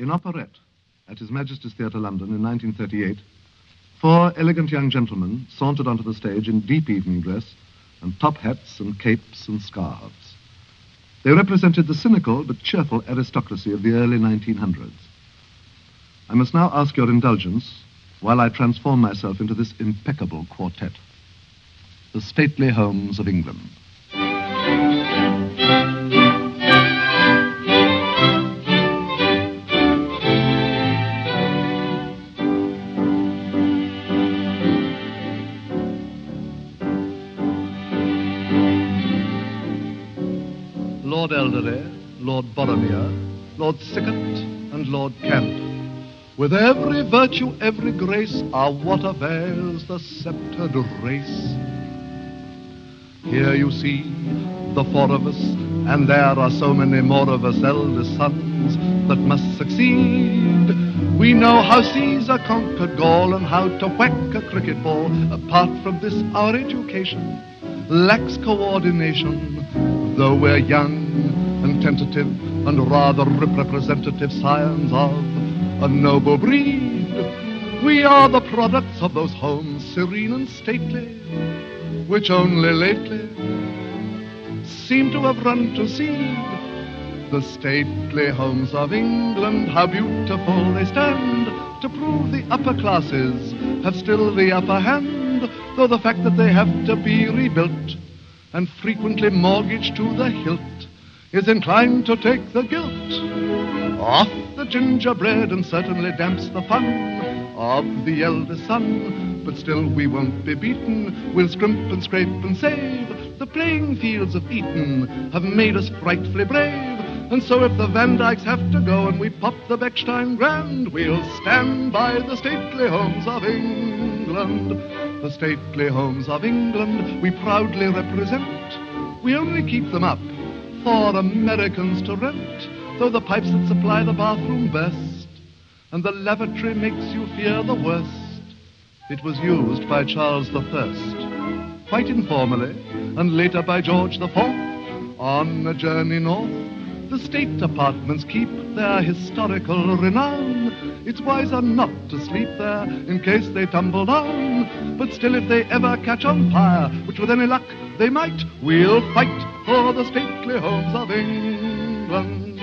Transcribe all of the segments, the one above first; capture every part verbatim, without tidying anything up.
In Operette, at His Majesty's Theatre, London, in nineteen thirty-eight, four elegant young gentlemen sauntered onto the stage in deep evening dress and top hats and capes and scarves. They represented the cynical but cheerful aristocracy of the early nineteen hundreds. I must now ask your indulgence while I transform myself into this impeccable quartet, the stately homes of England. Lord Elderly, Lord Boromir, Lord Sickert, and Lord Kent. With every virtue, every grace, ah, what avails the sceptred race? Here you see the four of us, and there are so many more of us eldest sons that must succeed. We know how Caesar conquered Gaul and how to whack a cricket ball. Apart from this, our education lacks coordination, though we're young and tentative and rather representative scions of a noble breed. We are the products of those homes serene and stately, which only lately seem to have run to seed. The stately homes of England, how beautiful they stand, to prove the upper classes have still the upper hand, though the fact that they have to be rebuilt and frequently mortgaged to the hilt is inclined to take the guilt off the gingerbread and certainly damps the fun of the eldest son. But still we won't be beaten, we'll scrimp and scrape and save. The playing fields of Eton have made us frightfully brave, and so if the Van Dykes have to go and we pop the Bechstein Grand, we'll stand by the stately homes of England. The stately homes of England we proudly represent. We only keep them up for Americans to rent, though the pipes that supply the bathroom burst, and the lavatory makes you fear the worst. It was used by Charles the First, quite informally, and later by George the Fourth. On a journey north, the state apartments keep their historical renown. It's wiser not to sleep there in case they tumble down. But still, if they ever catch on fire, which with any luck they might, we'll fight for the stately homes of England.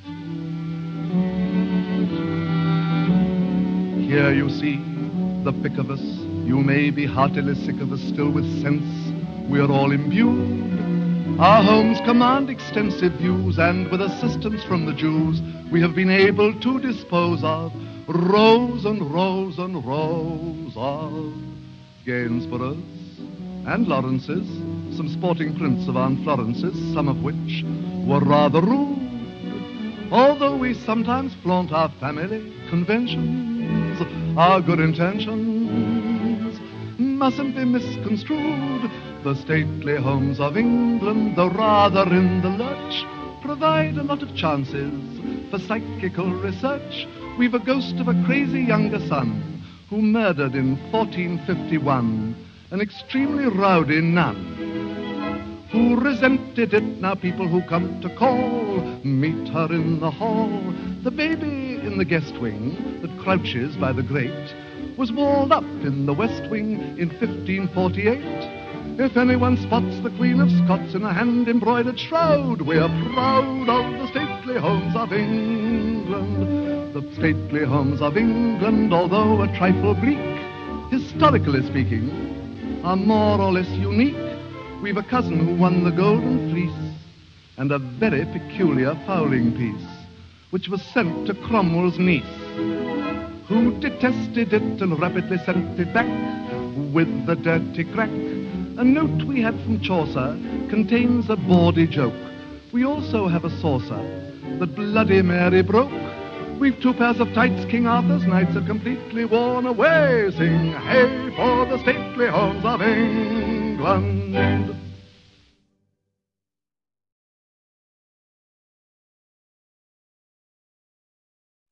Here you see the pick of us. You may be heartily sick of us, still with sense we're all imbued. Our homes command extensive views, and with assistance from the Jews, we have been able to dispose of rows and rows and rows of Gainsboroughs and Lawrences, some sporting prints of Aunt Florence's, some of which were rather rude. Although we sometimes flaunt our family conventions, our good intentions mustn't be misconstrued. The stately homes of England, though rather in the lurch, provide a lot of chances for psychical research. We've a ghost of a crazy younger son who murdered in fourteen fifty-one an extremely rowdy nun who resented it. Now people who come to call meet her in the hall. The baby in the guest wing that crouches by the grate was walled up in the west wing in fifteen forty-eight. If anyone spots the Queen of Scots in a hand-embroidered shroud, we're proud of the stately homes of England. The stately homes of England, although a trifle bleak, historically speaking, are more or less unique. We've a cousin who won the Golden Fleece and a very peculiar fowling piece, which was sent to Cromwell's niece, who detested it and rapidly sent it back with the dirty crack. A note we had from Chaucer contains a bawdy joke. We also have a saucer that Bloody Mary broke. We've two pairs of tights King Arthur's knights have completely worn away. Sing hey for the stately homes of England.